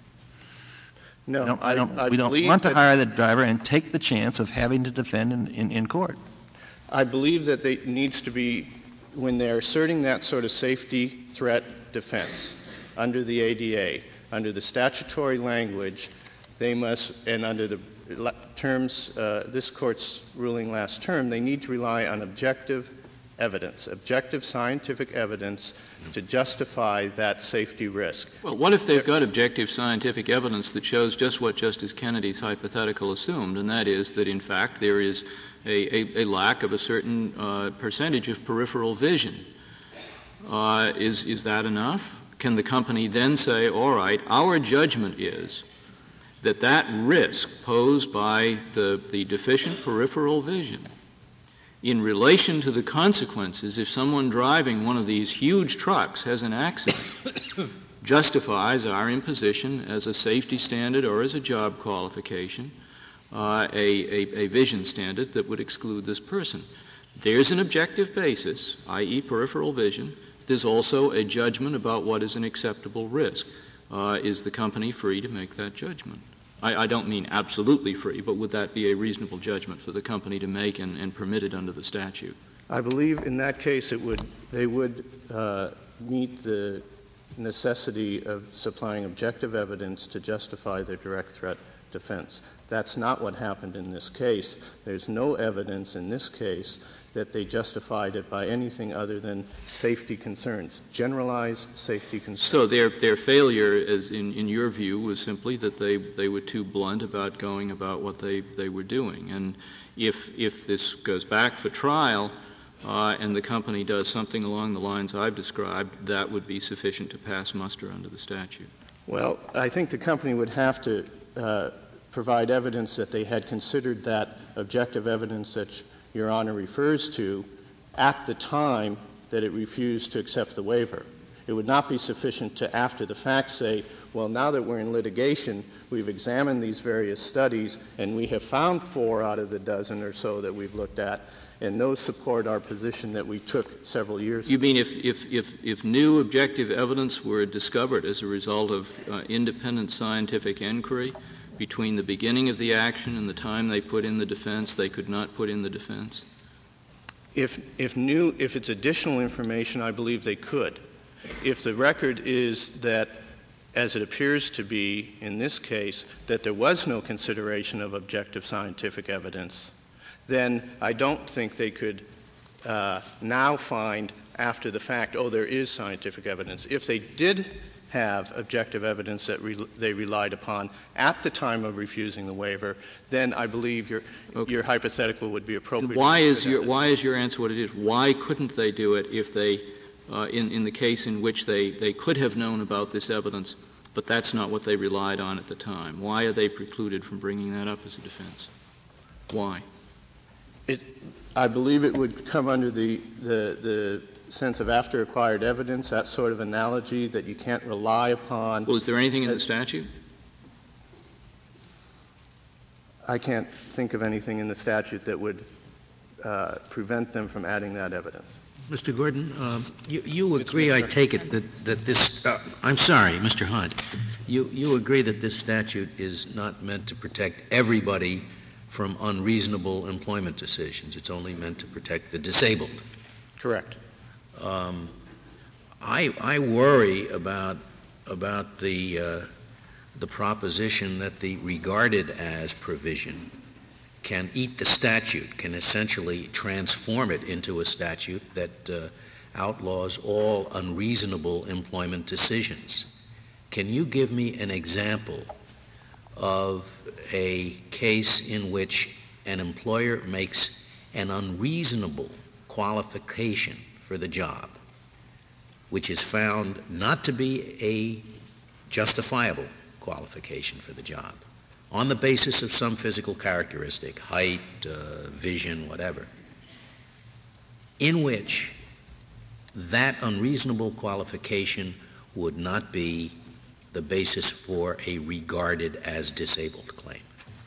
No,
I don't, I don't,
I
we don't
believe
want to
that-
hire the driver and take the chance of having to defend in, in, in court.
I believe that it needs to be, when they're asserting that sort of safety threat defense under the A D A, under the statutory language, they must, and under the la- terms, uh, this Court's ruling last term, they need to rely on objective evidence, objective scientific evidence to justify that safety risk.
Well, what if they've got objective scientific evidence that shows just what Justice Kennedy's hypothetical assumed, and that is that, in fact, there is a, a, a lack of a certain uh, percentage of peripheral vision? Uh, is, is that enough? Can the company then say, all right, our judgment is that that risk posed by the, the deficient peripheral vision in relation to the consequences if someone driving one of these huge trucks has an accident justifies our imposition as a safety standard or as a job qualification, uh, a, a, a vision standard that would exclude this person. There's an objective basis, that is peripheral vision. There's also a judgment about what is an acceptable risk. Uh, is the company free to make that judgment? I, I don't mean absolutely free, but would that be a reasonable judgment for the company to make and, and permitted under the statute?
I believe in that case it would, they would uh, meet the necessity of supplying objective evidence to justify their direct threat defense. That's not what happened in this case. There's no evidence in this case that they justified it by anything other than safety concerns, generalized safety concerns.
So their their failure, as in, in your view, was simply that they, they were too blunt about going about what they, they were doing. And if if this goes back for trial uh, and the company does something along the lines I've described, that would be sufficient to pass muster under the statute.
Well, I think the company would have to uh, provide evidence that they had considered that objective evidence that Your Honor refers to at the time that it refused to accept the waiver. It would not be sufficient to, after the fact, say, well, now that we're in litigation, we've examined these various studies, and we have found four out of the dozen or so that we've looked at, and those support our position that we took several years ago.
You mean if, if, if, if new objective evidence were discovered as a result of uh, independent scientific inquiry, between the beginning of the action and the time they put in the defense, they could not put in the defense?
If, if new, if it's additional information, I believe they could. If the record is that, as it appears to be in this case, that there was no consideration of objective scientific evidence, then I don't think they could uh, now find after the fact, oh, there is scientific evidence. If they did have objective evidence that re- they relied upon at the time of refusing the waiver, then I believe your okay. your hypothetical would be appropriate.
Why is your why is your answer what it is? Why couldn't they do it if they, uh, in in the case in which they, they could have known about this evidence, but that's not what they relied on at the time? Why are they precluded from bringing that up as a defense? Why?
It, I believe it would come under the the the. sense of after acquired evidence, that sort of analogy that you can't rely upon.
Well, is there anything in the statute?
I can't think of anything in the statute that would uh, prevent them from adding that evidence.
Mister Gordon, uh, you, you agree, I take it, that, that this uh, — I'm sorry, Mister Hunt. You, you agree that this statute is not meant to protect everybody from unreasonable employment decisions. It's only meant to protect the disabled.
Correct.
Um, I, I worry about about the uh, the proposition that the regarded as provision can eat the statute, can essentially transform it into a statute that uh, outlaws all unreasonable employment decisions. Can you give me an example of a case in which an employer makes an unreasonable qualification for the job, which is found not to be a justifiable qualification for the job, on the basis of some physical characteristic, height, uh, vision, whatever, in which that unreasonable qualification would not be the basis for a regarded as disabled claim?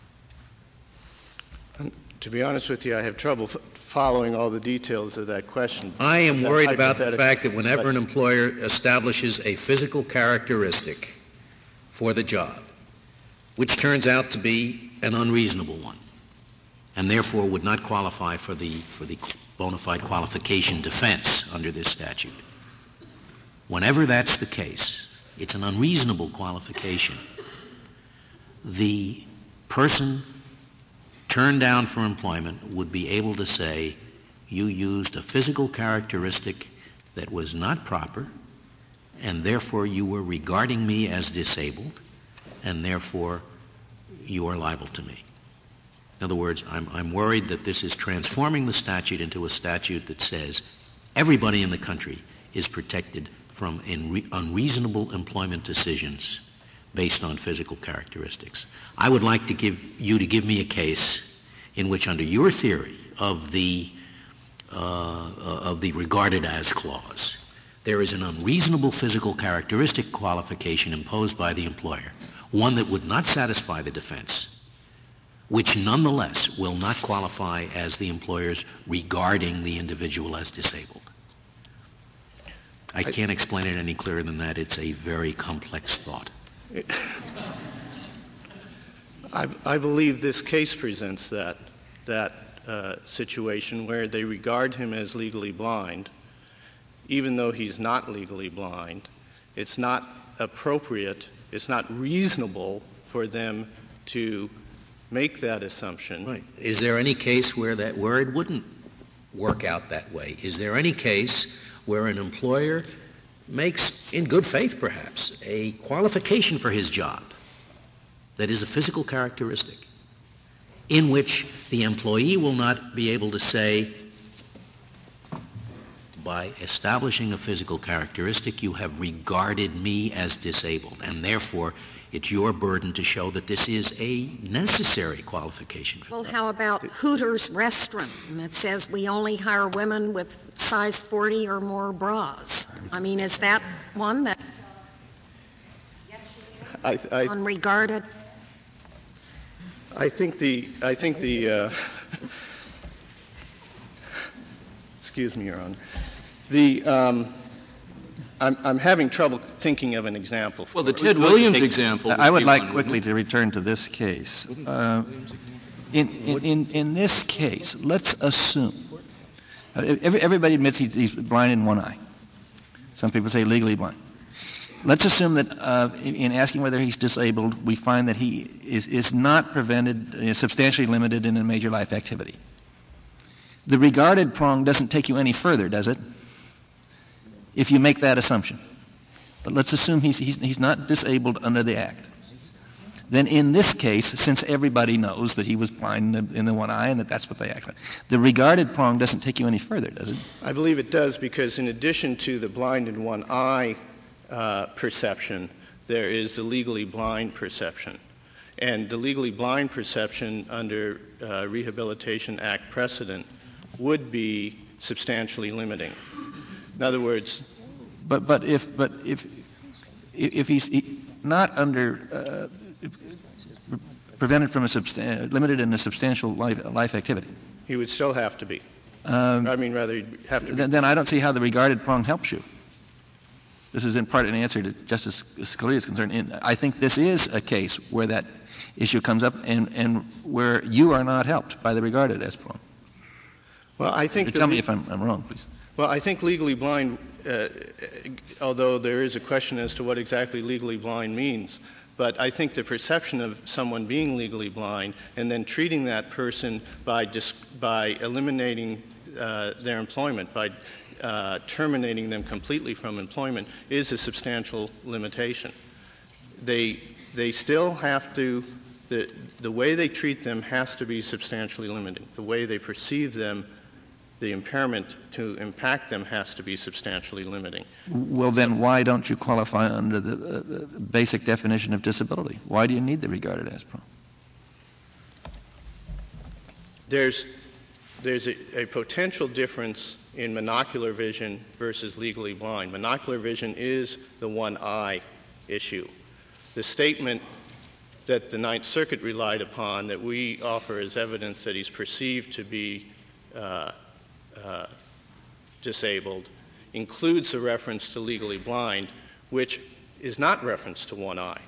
Um, to be honest with you, I have trouble f- following all the details of that question.
I am worried about the fact that whenever an employer establishes a physical characteristic for the job, which turns out to be an unreasonable one, and therefore would not qualify for the for the bona fide qualification defense under this statute, whenever that's the case, it's an unreasonable qualification. The person turned down for employment would be able to say, you used a physical characteristic that was not proper, and therefore you were regarding me as disabled, and therefore you are liable to me. In other words, I'm, I'm worried that this is transforming the statute into a statute that says everybody in the country is protected from in unreasonable employment decisions based on physical characteristics. I would like to give you to give me a case in which, under your theory of the uh, of the regarded as clause, there is an unreasonable physical characteristic qualification imposed by the employer, one that would not satisfy the defense, which nonetheless will not qualify as the employer's regarding the individual as disabled. I can't explain it any clearer than that. It's a very complex thought.
I, I believe this case presents that that uh, situation where they regard him as legally blind, even though he's not legally blind. It's not appropriate, it's not reasonable for them to make that assumption.
Right. Is there any case where that where it wouldn't work out that way? Is there any case where an employer makes, in good faith perhaps, a qualification for his job that is a physical characteristic in which the employee will not be able to say, by establishing a physical characteristic, you have regarded me as disabled, and therefore it's your burden to show that this is a necessary qualification for
Well,
that.
how about Hooters Restaurant? And it says we only hire women with size forty or more bras. I mean, is that one that
I, I,
unregarded?
I think the, I think the, uh, excuse me, Your Honor. The, um, I'm, I'm having trouble thinking of an example. For
Well, the
it.
Ted Williams example.
I would
be
like
one,
quickly
wouldn't
to return to this case. Uh, in, in, in, in this case, let's assume, uh, every, everybody admits he's, he's blind in one eye. Some people say legally blind. Let's assume that uh, in, in asking whether he's disabled, we find that he is, is not prevented, is substantially limited in a major life activity. The regarded prong doesn't take you any further, does it? If you make that assumption. But let's assume he's, he's, he's not disabled under the Act. Then in this case, since everybody knows that he was blind in the, in the one eye and that that's what they act on, the regarded prong doesn't take you any further, does it?
I believe it does, because in addition to the blind in one eye uh, perception, there is the legally blind perception. And the legally blind perception under uh, Rehabilitation Act precedent would be substantially limiting. In other words,
But but if but if if he's not under uh, prevented from a substan- limited in a substantial life life activity,
he would still have to be.
um,
I mean, rather, he'd have to be.
then, then I don't see how the regarded prong helps you. This is in part an answer to Justice Scalia's concern. In, I think this is a case where that issue comes up and, and where you are not helped by the regarded as prong.
Well, I think.
Tell me if I'm, I'm wrong, please.
Well, I think legally blind, uh, although there is a question as to what exactly legally blind means, but I think the perception of someone being legally blind and then treating that person by, dis- by eliminating uh, their employment, by uh, terminating them completely from employment, is a substantial limitation. They, they still have to, the, the way they treat them has to be substantially limiting. The way they perceive them, the impairment to impact them has to be substantially limiting.
Well, then why don't you qualify under the, uh, the basic definition of disability? Why do you need the regarded as prong?
There's, there's a, a potential difference in monocular vision versus legally blind. Monocular vision is the one eye issue. The statement that the Ninth Circuit relied upon that we offer as evidence that he's perceived to be uh, Uh, disabled includes a reference to legally blind, which is not referenced to one eye.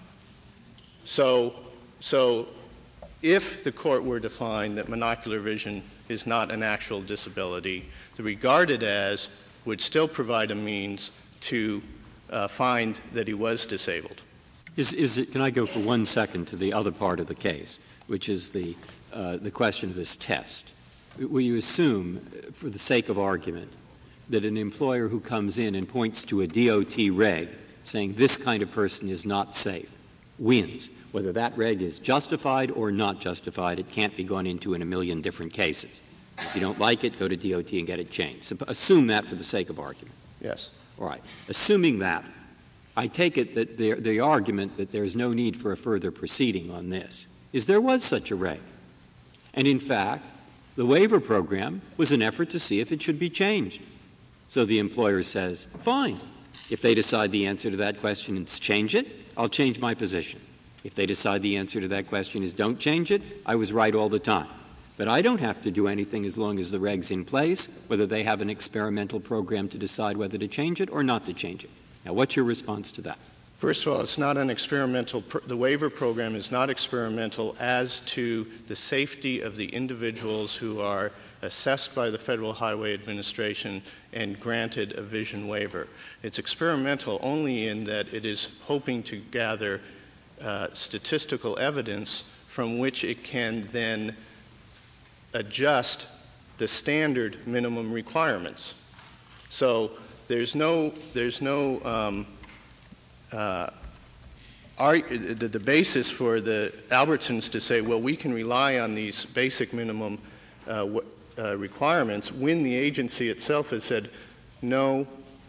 So, so if the court were to find that monocular vision is not an actual disability, the regarded as would still provide a means to uh, find that he was disabled.
Is, is it, can I go for one second to the other part of the case, which is the, uh, the question of this test? Will you assume, for the sake of argument, that an employer who comes in and points to a D O T reg saying this kind of person is not safe wins? Whether that reg is justified or not justified, it can't be gone into in a million different cases. If you don't like it, go to D O T and get it changed. So assume that for the sake of argument.
Yes.
All right. Assuming that, I take it that the, the argument that there is no need for a further proceeding on this is there was such a reg. And in fact, the waiver program was an effort to see if it should be changed. So the employer says, fine. If they decide the answer to that question is change it, I'll change my position. If they decide the answer to that question is don't change it, I was right all the time. But I don't have to do anything as long as the reg's in place, whether they have an experimental program to decide whether to change it or not to change it. Now, what's your response to that?
First of all, it's not an experimental, pr- the waiver program is not experimental as to the safety of the individuals who are assessed by the Federal Highway Administration and granted a vision waiver. It's experimental only in that it is hoping to gather uh, statistical evidence from which it can then adjust the standard minimum requirements. So there's no, there's no um, uh, Are, the, the basis for the Albertsons to say, well, we can rely on these basic minimum uh, w- uh, requirements when the agency itself has said, no,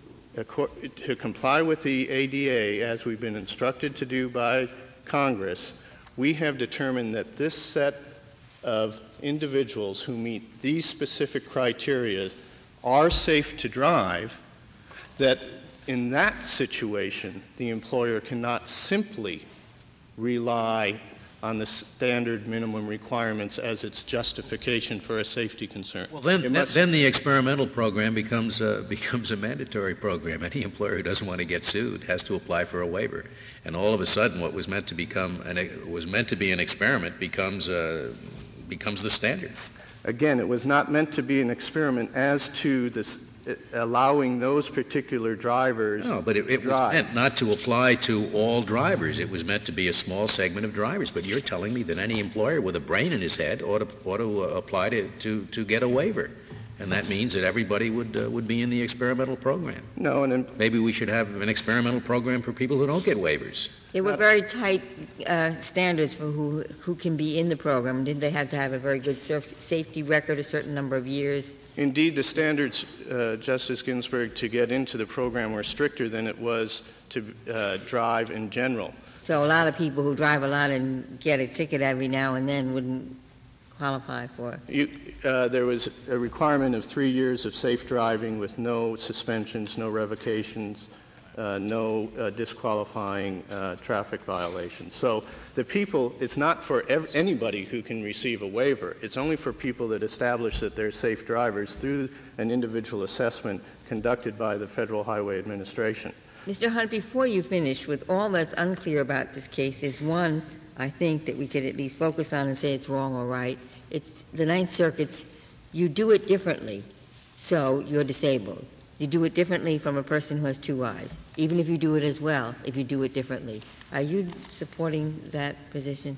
to comply with the A D A as we've been instructed to do by Congress, we have determined that this set of individuals who meet these specific criteria are safe to drive, that in that situation, the employer cannot simply rely on the standard minimum requirements as its justification for a safety concern.
Well, then,
It must-
then the experimental program becomes a, becomes a mandatory program. Any employer who doesn't want to get sued has to apply for a waiver. And all of a sudden, what was meant to become an, was meant to be an experiment becomes uh, becomes the standard.
Again, it was not meant to be an experiment as to this, uh, allowing those particular drivers
No, but it, it
to
was
drive.
meant not to apply to all drivers. It was meant to be a small segment of drivers. But you're telling me that any employer with a brain in his head ought to, ought to uh, apply to, to, to get a waiver. And that means that everybody would uh, would be in the experimental program.
No, and in,
Maybe we should have an experimental program for people who don't get waivers.
There were very tight uh, standards for who, who can be in the program. Didn't they have to have a very good surf- safety record, a certain number of years?
indeed, the standards, uh, Justice Ginsburg, to get into the program were stricter than it was to uh, drive in general.
So a lot of people who drive a lot and get a ticket every now and then wouldn't qualify for it.
You, uh, there was a requirement of three years of safe driving with no suspensions, no revocations, uh, no uh, disqualifying uh, traffic violations. So the people, it's not for ev- anybody who can receive a waiver. It's only for people that establish that they're safe drivers through an individual assessment conducted by the Federal Highway Administration.
Mister Hunt, before you finish, with all that's unclear about this case, is one, I think, that we could at least focus on and say it's wrong or right. It's the Ninth Circuit's, you do it differently, so you're disabled. You do it differently from a person who has two eyes, even if you do it as well, if you do it differently. Are you supporting that position?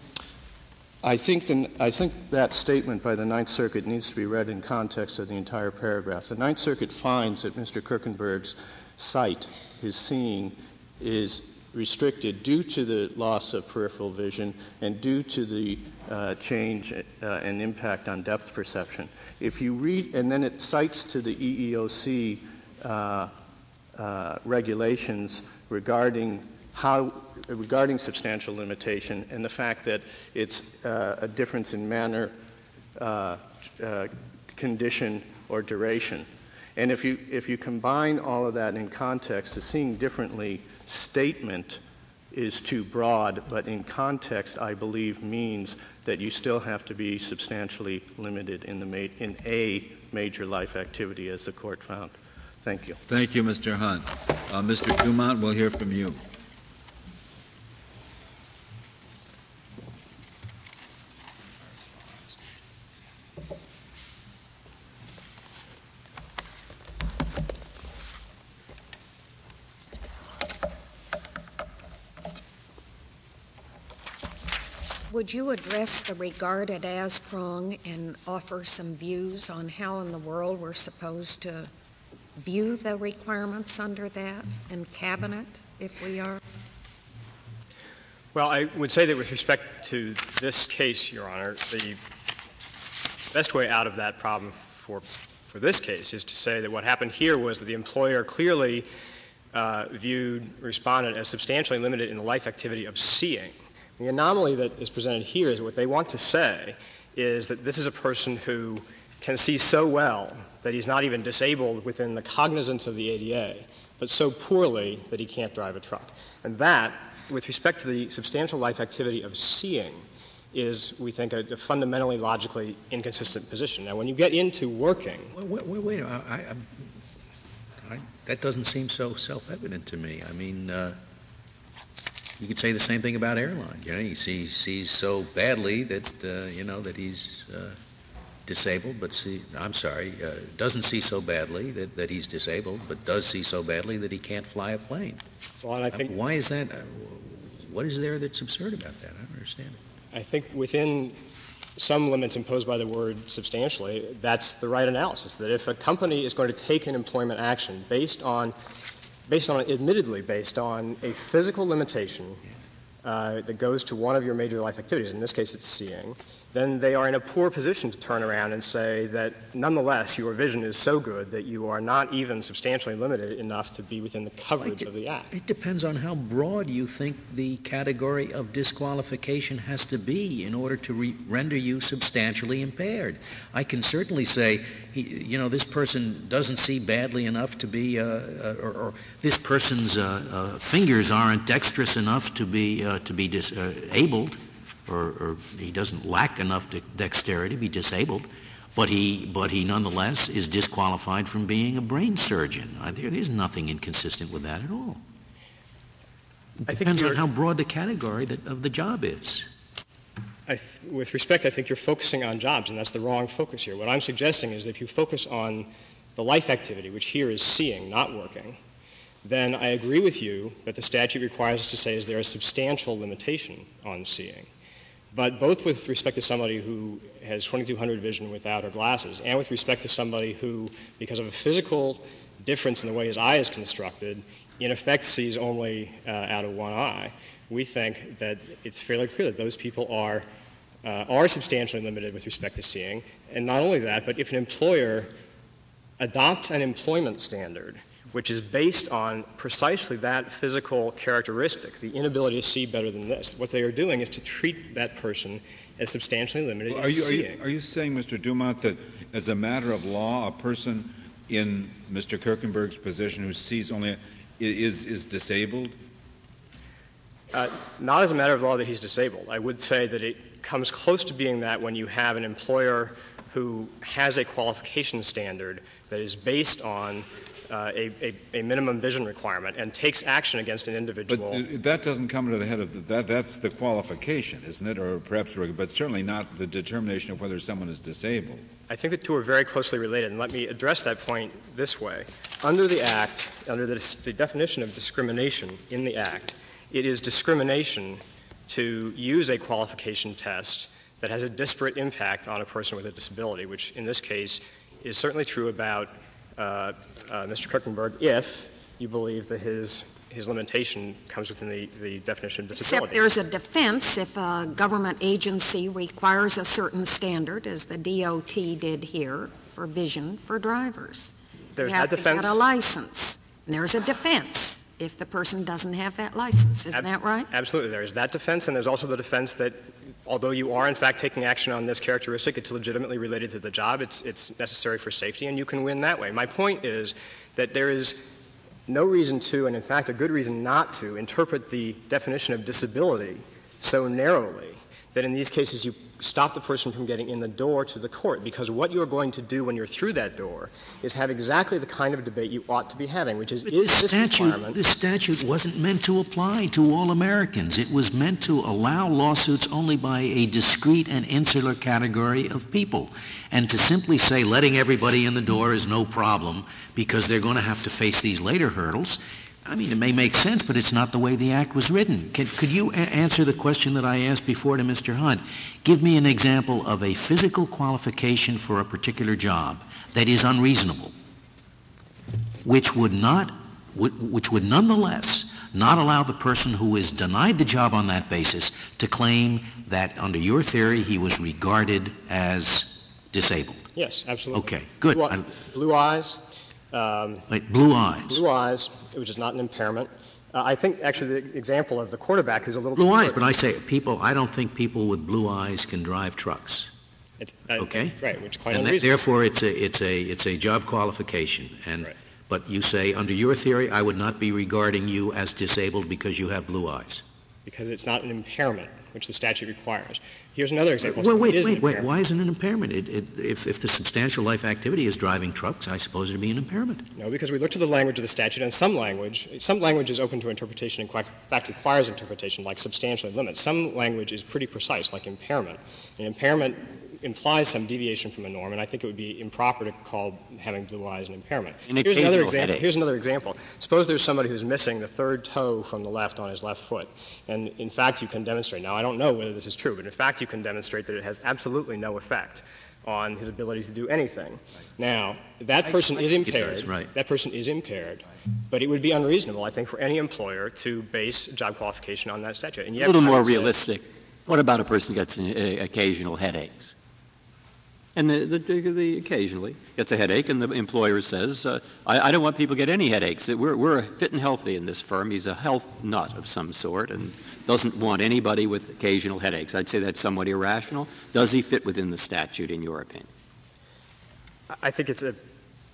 I think, the, I think that statement by the Ninth Circuit needs to be read in context of the entire paragraph. The Ninth Circuit finds that Mister Kirkenberg's sight, his seeing, is restricted due to the loss of peripheral vision and due to the uh, change uh, and impact on depth perception. If you read, and then it cites to the E E O C uh, uh, regulations regarding how, regarding substantial limitation and the fact that it's uh, a difference in manner, uh, uh, condition, or duration. And if you, if you combine all of that in context, the seeing differently statement is too broad, but in context, I believe, means that you still have to be substantially limited in, the ma- in a major life activity, as the court found. Thank you.
Thank you, Mister Hunt. Uh, Mister Dumont, we'll hear from you.
Would you address the regarded as prong and offer some views on how in the world we're supposed to view the requirements under that and cabinet, if we are?
Well, I would say that with respect to this case, Your Honor, the best way out of that problem for, for this case is to say that what happened here was that the employer clearly uh, viewed respondent as substantially limited in the life activity of seeing. The anomaly that is presented here is what they want to say is that this is a person who can see so well that he's not even disabled within the cognizance of the A D A, but so poorly that he can't drive a truck. And that, with respect to the substantial life activity of seeing, is, we think, a, a fundamentally logically inconsistent position. Now, when you get into working...
Wait, wait, wait I, I, I, that doesn't seem so self-evident to me. I mean... Uh, You could say the same thing about airline. You know, he sees, sees so badly that, uh, you know, that he's uh, disabled, but see, I'm sorry, uh, doesn't see so badly that, that he's disabled, but does see so badly that he can't fly a plane.
Well, and I think...
Why is that? Uh, what is there that's absurd about that? I don't understand it.
I think within some limits imposed by the word substantially, that's the right analysis, that if a company is going to take an employment action based on, based on, admittedly based on a physical limitation uh, that goes to one of your major life activities, in this case it's seeing, then they are in a poor position to turn around and say that nonetheless your vision is so good that you are not even substantially limited enough to be within the coverage
it,
of the Act.
It depends on how broad you think the category of disqualification has to be in order to re- render you substantially impaired. I can certainly say, he, you know, this person doesn't see badly enough to be, uh, uh, or, or this person's uh, uh, fingers aren't dexterous enough to be uh, to be disabled. Or, or he doesn't lack enough de- dexterity to be disabled, but he, but he nonetheless is disqualified from being a brain surgeon. Uh, there, there's nothing inconsistent with that at all. It
I
depends
think
on how broad the category that, of the job is.
I th- with respect, I think you're focusing on jobs, and that's the wrong focus here. What I'm suggesting is that if you focus on the life activity, which here is seeing, not working, then I agree with you that the statute requires us to say is there a substantial limitation on seeing. But both with respect to somebody who has twenty-two hundred vision without her glasses and with respect to somebody who, because of a physical difference in the way his eye is constructed, in effect sees only uh, out of one eye, we think that it's fairly clear that those people are, uh, are substantially limited with respect to seeing. And not only that, but if an employer adopts an employment standard which is based on precisely that physical characteristic, the inability to see better than this. What they are doing is to treat that person as substantially limited
well, are
in
you,
seeing.
Are you, are you saying, Mister Dumont, that as a matter of law, a person in Mister Kirkenberg's position who sees only is, is disabled?
Uh, not as a matter of law that he's disabled. I would say that it comes close to being that when you have an employer who has a qualification standard that is based on Uh, a, a, a minimum vision requirement and takes action against an individual.
But that doesn't come to the head of the, that. That's the qualification, isn't it? Or perhaps, but certainly not the determination of whether someone is disabled.
I think the two are very closely related, and let me address that point this way. Under the Act, under the, the definition of discrimination in the Act, it is discrimination to use a qualification test that has a disparate impact on a person with a disability, which in this case is certainly true about Uh, uh, Mister Kirkenberg if you believe that his his limitation comes within the, the definition of disability.
Except there's a defense if a government agency requires a certain standard, as the D O T did here, for vision for drivers.
There's
you have
that defense.
to get a license. And there's a defense if the person doesn't have that license. Isn't
Ab-
that right?
Absolutely. There's that defense, and there's also the defense that although you are in fact taking action on this characteristic, it's legitimately related to the job, it's, it's necessary for safety, and you can win that way. My point is that there is no reason to, and in fact a good reason not to, interpret the definition of disability so narrowly that in these cases you stop the person from getting in the door to the court, because what you're going to do when you're through that door is have exactly the kind of debate you ought to be having, which is,
But
is
the
this
statute,
requirement...
the statute wasn't meant to apply to all Americans. It was meant to allow lawsuits only by a discrete and insular category of people. And to simply say letting everybody in the door is no problem because they're going to have to face these later hurdles, I mean, it may make sense, but it's not the way the Act was written. Can, could you a- answer the question that I asked before to Mister Hunt? Give me an example of a physical qualification for a particular job that is unreasonable, which would not, which would nonetheless not allow the person who is denied the job on that basis to claim that, under your theory, he was regarded as disabled.
Yes, absolutely.
Okay, good.
Blue, blue eyes. Um,
Like blue eyes.
Blue eyes, which is not an impairment. Uh, I think actually the example of the quarterback who's a little
Blue
bit
eyes, but I say people, I don't think people with blue eyes can drive trucks.
It's, uh,
Okay?
Right, which is quite
And that,
unreasonable.
therefore, it's a, it's a, it's a job qualification. And,
Right.
But you say, under your theory, I would not be regarding you as disabled because you have blue eyes.
Because it's not an impairment, which the statute requires. Here's another example.
Well, wait,
It is an
wait, wait.
impairment.
Why isn't it an impairment? It, it, if, if the substantial life activity is driving trucks, I suppose it would be an impairment.
No, because we look to the language of the statute, and some language, some language is open to interpretation and in fact requires interpretation, like substantially limits. Some language is pretty precise, like impairment. An impairment implies some deviation from a norm, and I think it would be improper to call having blue eyes an impairment.
An
Here's another
occasional
example.
headache.
Here's another example. Suppose there's somebody who's missing the third toe from the left on his left foot, and in fact you can demonstrate. Now I don't know whether this is true, but in fact you can demonstrate that it has absolutely no effect on his ability to do anything. Now, that person
I
is
think it
impaired.
does, right.
That person is impaired. But it would be unreasonable, I think, for any employer to base job qualification on that statute. And yet,
A little
I
more
would say-
realistic. What about a person who gets uh, occasional headaches? And the, the, the occasionally gets a headache, and the employer says, uh, I, I don't want people to get any headaches. We're, we're fit and healthy in this firm. He's a health nut of some sort and doesn't want anybody with occasional headaches. I'd say that's somewhat irrational. Does he fit within the statute, in your opinion?
I think it's a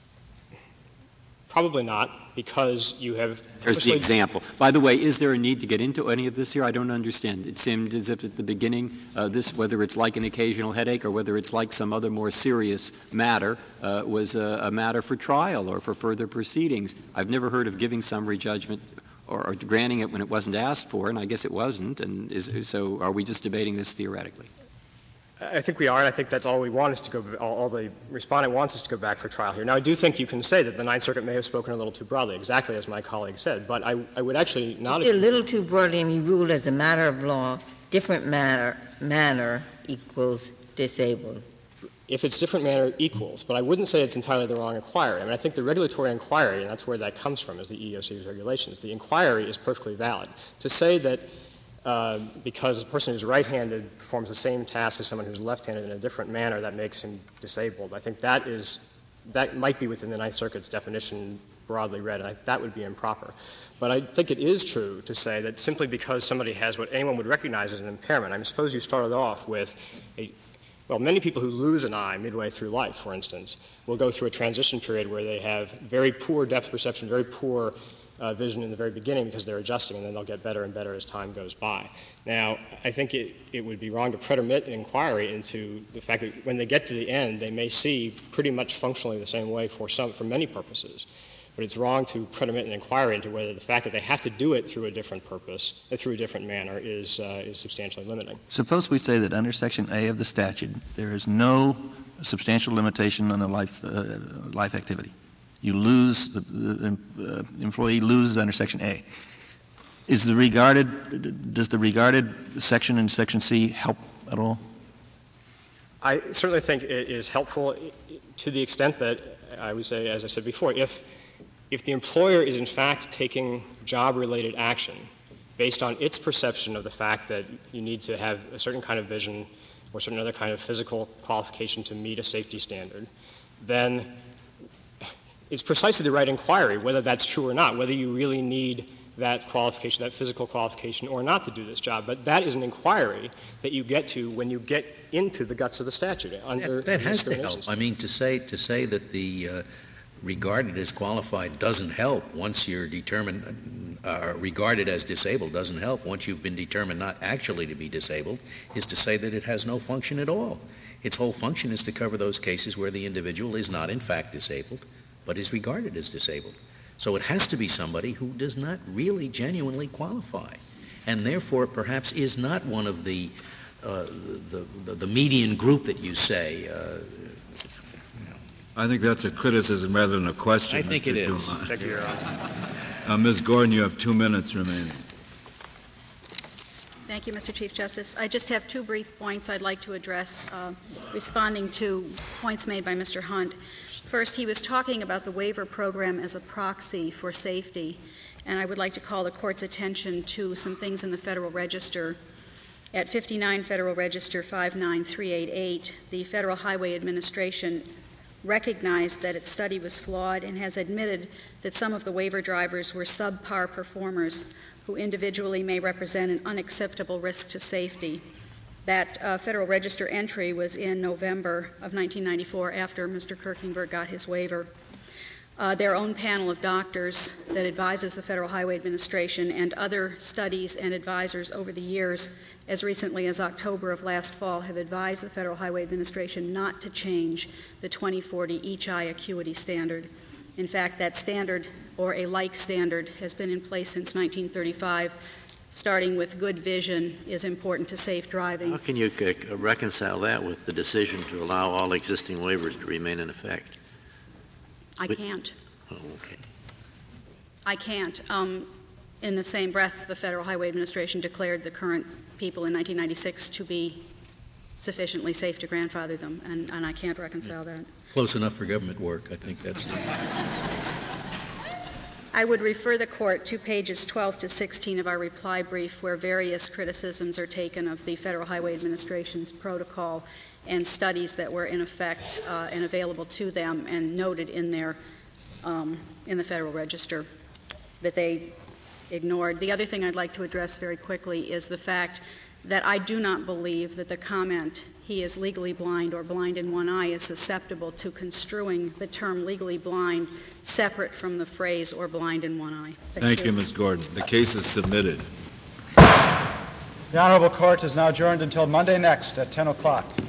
probably not, because you have.
There's the example. By the way, is there a need to get into any of this here? I don't understand. It seemed as if at the beginning, uh, this, whether it's like an occasional headache or whether it's like some other more serious matter, uh, was a, a matter for trial or for further proceedings. I've never heard of giving summary judgment or, or granting it when it wasn't asked for, and I guess it wasn't. And is, so are we just debating this theoretically?
I think we are, and I think that's all we want is to go, all, all the respondent wants us to go back for trial here. Now, I do think you can say that the Ninth Circuit may have spoken a little too broadly, exactly as my colleague said, but I, I would actually not...
It's a little too broadly, and he ruled as a matter of law, different manner, manner equals disabled.
If it's different manner, equals, but I wouldn't say it's entirely the wrong inquiry. I mean, I think the regulatory inquiry, and that's where that comes from, is the E E O C's regulations. The inquiry is perfectly valid. To say that Uh, because a person who's right-handed performs the same task as someone who's left-handed in a different manner, that makes him disabled. I think that is that might be within the Ninth Circuit's definition broadly read, and I, that would be improper. But I think it is true to say that simply because somebody has what anyone would recognize as an impairment, I suppose you started off with a well, many people who lose an eye midway through life, for instance, will go through a transition period where they have very poor depth perception, very poor Uh, vision in the very beginning because they're adjusting, and then they'll get better and better as time goes by. Now, I think it, it would be wrong to pretermit an inquiry into the fact that when they get to the end, they may see pretty much functionally the same way for some, for many purposes. But it's wrong to pretermit an inquiry into whether the fact that they have to do it through a different purpose, uh, through a different manner, is uh, is substantially limiting.
Suppose we say that under Section A of the statute, there is no substantial limitation on a life, uh, life activity. You lose, the, the uh, employee loses under Section A. Is the regarded, does the regarded section in Section C help at all?
I certainly think it is helpful to the extent that, I would say, as I said before, if, if the employer is in fact taking job-related action based on its perception of the fact that you need to have a certain kind of vision or certain other kind of physical qualification to meet a safety standard, then it's precisely the right inquiry, whether that's true or not, whether you really need that qualification, that physical qualification, or not to do this job. But that is an inquiry that you get to when you get into the guts of the statute. Under
That, that has to
discrimination
help. I mean, to say to say that the uh, regarded as qualified doesn't help once you're determined, uh, regarded as disabled doesn't help once you've been determined not actually to be disabled, is to say that it has no function at all. Its whole function is to cover those cases where the individual is not in fact disabled, but is regarded as disabled. So it has to be somebody who does not really genuinely qualify, and therefore perhaps is not one of the uh, the, the, the median group that you say. Uh,
I think that's a criticism rather than a question.
I think
Mister
it is.
Dumont.
Thank you, Your Honor.
Uh, Miz Gordon, you have two minutes remaining.
Thank you, Mister Chief Justice. I just have two brief points I'd like to address, uh, responding to points made by Mister Hunt. First, he was talking about the waiver program as a proxy for safety, and I would like to call the Court's attention to some things in the Federal Register. At fifty-nine Federal Register five nine three eight eight, the Federal Highway Administration recognized that its study was flawed and has admitted that some of the waiver drivers were subpar performers who individually may represent an unacceptable risk to safety. That uh, Federal Register entry was in November of nineteen ninety-four after Mister Kirkenberg got his waiver. Uh, their own panel of doctors that advises the Federal Highway Administration and other studies and advisors over the years, as recently as October of last fall, have advised the Federal Highway Administration not to change the twenty forty each eye acuity standard. In fact, that standard, or a like standard, has been in place since nineteen thirty-five, starting with good vision is important to safe driving.
How can you c- reconcile that with the decision to allow all existing waivers to remain in effect?
I
But-
can't.
Oh, okay.
I can't. Um, in the same breath, the Federal Highway Administration declared the current people in nineteen ninety-six to be sufficiently safe to grandfather them, and, and I can't reconcile that.
Close enough for government work, I think that's.
I would refer the court to pages twelve to sixteen of our reply brief, where various criticisms are taken of the Federal Highway Administration's protocol and studies that were in effect uh, and available to them and noted in their um, in the Federal Register that they ignored. The other thing I'd like to address very quickly is the fact that I do not believe that the comment, "he is legally blind" or "blind in one eye," is susceptible to construing the term legally blind separate from the phrase "or blind in one eye."
Thank you, Miz Gordon. The case is submitted.
The Honorable Court is now adjourned until Monday next at ten o'clock.